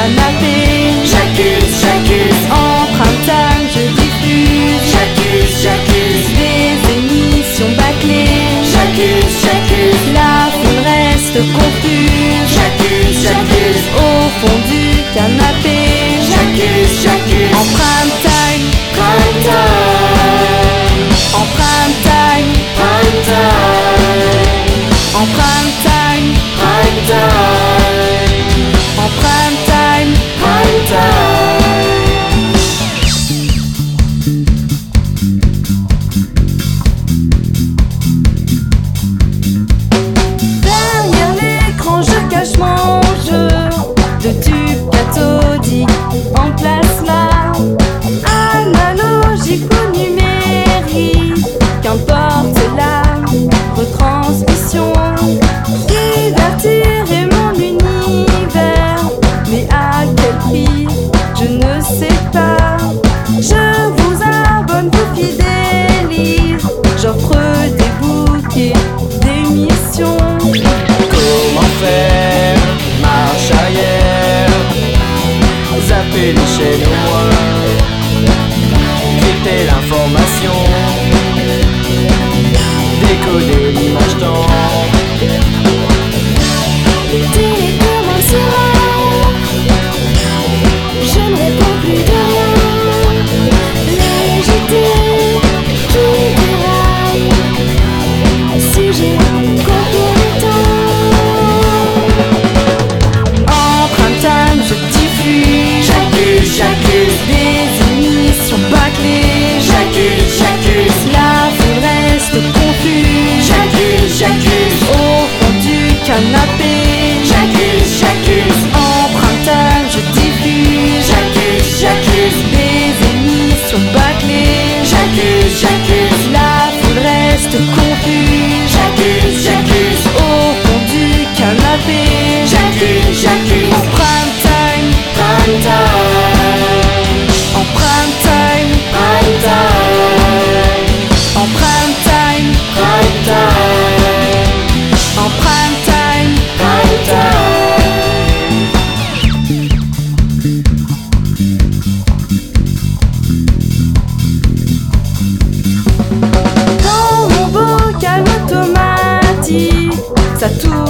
canapé. J'accuse, j'accuse. En prime time je diffuse. J'accuse, j'accuse. Des émissions bâclées. J'accuse, j'accuse. La foule reste confuse. J'accuse, j'accuse. Au fond du canapé. J'accuse, j'accuse. En prime time, Prime time. en prime time, Prime time. en prime time, Prime time. en prime time. Prime time. Derrière l'écran je cache mon jeu de tubes cathodiques en plasma, analogique ou numérique, qu'importe la retransmission. Divertir est mon univers, mais à quel prix, je ne sais pas. Je vous abonne, vous fidélise, j'offre des bouquets d'émissions. Comment faire marche arrière? Zapper les chaînes au moins, crypter l'information, décoder l'image temps. Télécommande sur je ne réponds plus de rien. Les JT qui déraillent, sujet complétant. En prime time je diffuse. J'accuse, j'accuse. Des émissions bâclées. J'accuse, j'accuse. La foule reste confuse. J'accuse, j'accuse. Au fond du canapé. J'accuse, j'accuse. En prime time je diffuse. J'accuse, j'accuse. Des émissions bâclées. J'accuse, j'accuse. La foule reste confuse. J'accuse, j'accuse. Au fond du canapé. J'accuse, j'accuse. En prime time, Prime time. en prime time, Prime time. en prime time, Prime time. en prime time. Prime time. Dans mon bocal automatique, ça tourne.